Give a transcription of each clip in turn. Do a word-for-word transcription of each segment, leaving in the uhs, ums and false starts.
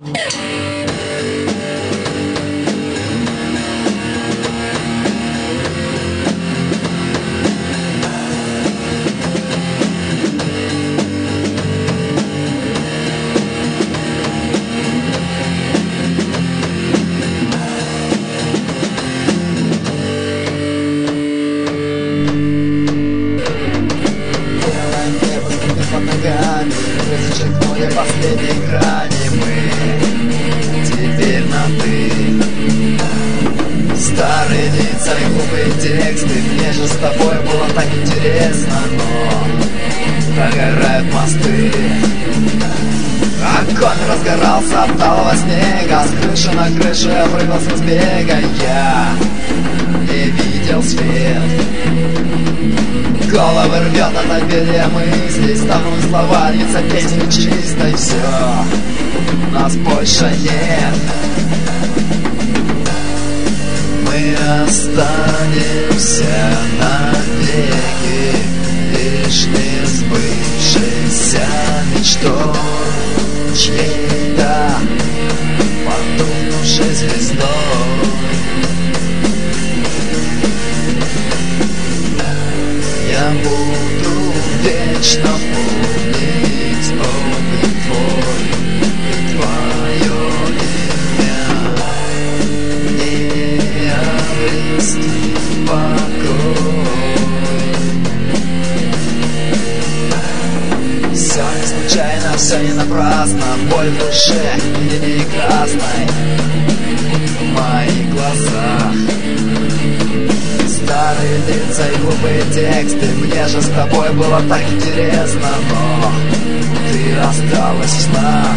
Зачеркнули последней грани мы. Теперь на ты. Старые лица и глупые тексты. Мне же с тобой было так интересно, но прогорают мосты. Огонь разгорался от талого снега. С крыши на крышу я прыгал с разбега. Я не видел свет. Головы рвет от обилия мыслей. Станут слова, лица песни чистой. Все, нас больше нет. Мы останемся навеки лишь не сбывшейся мечтой, чьей-то потухнувшей звездой. Я буду вечно помнить облик твой и твое имя. Не обрести покой. Все не случайно, все не напрасно. Боль в душе, мне не красной в моих глазах. Старые лица и глупые тексты. Мне же с тобой было так интересно, но ты осталась в снах.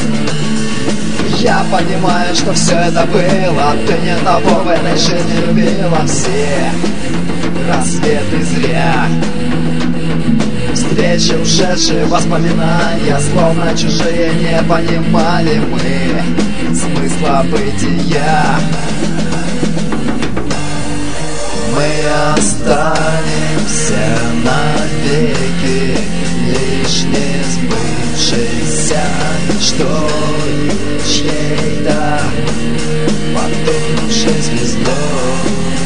Я понимаю, что все это было. Ты не того в этой жизни любила. Все рассветы зря. Встречи, ушедшие воспоминания, словно чужие, не понимали мы смысла бытия. Мы останемся навеки лишь не сбывшейся мечтой, чьей-то потухнувшей звездой.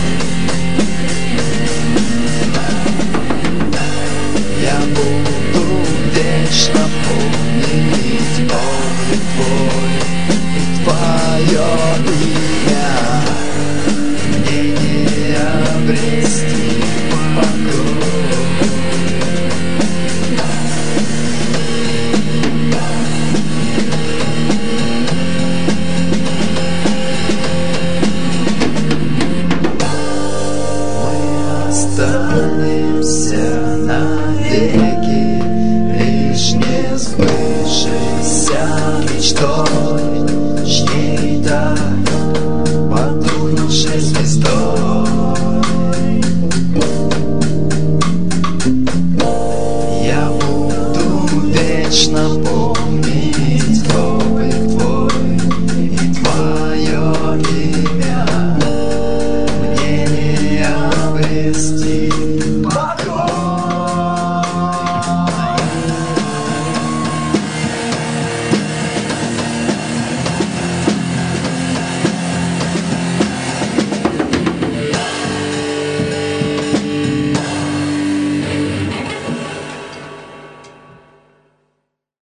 Я буду вечно помнить облик твой и твое имя. Обрести покой. Мы останемся навеки лишь не сбывшейся мечтой, чьей-то